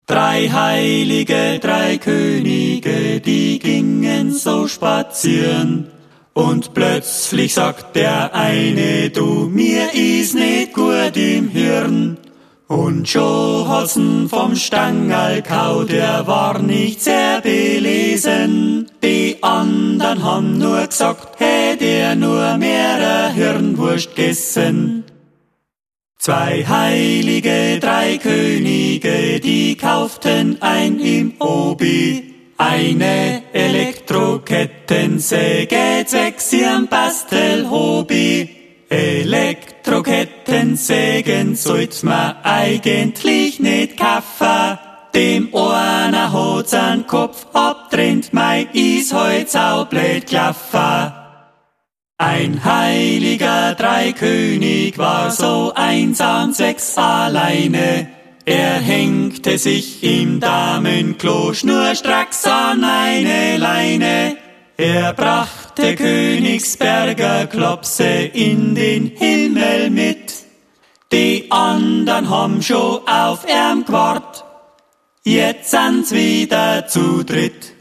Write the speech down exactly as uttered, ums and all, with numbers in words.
Drei Heilige, drei Könige, die gingen so spazieren. Und plötzlich sagt der eine, du, mir is nicht gut im Hirn. Und schon hat's-n vom Stangerl kaut, der war nicht sehr belesen. Die andern haben nur gesagt, hätt er nur mehr Hirnwurst gegessen. Zwei Heilige, drei Könige, die kauften ein im Obi. Eine Elektrokettensäge zwecks ihrem Bastelhobby. Elektrokettensägen sollt man eigentlich nicht kaufen. Dem einer hat's an Kopf abtrennt, mei is heut saublöd gelaufen. Ein Heiliger, drei König war so einsam zwecks alleine. Er hängte sich im Damenklo schnurstracks an eine Leine. Er brachte Königsberger Klopse in den Himmel mit. Die andern haben schon auf ihm gewart, jetzt sind's wieder zu dritt.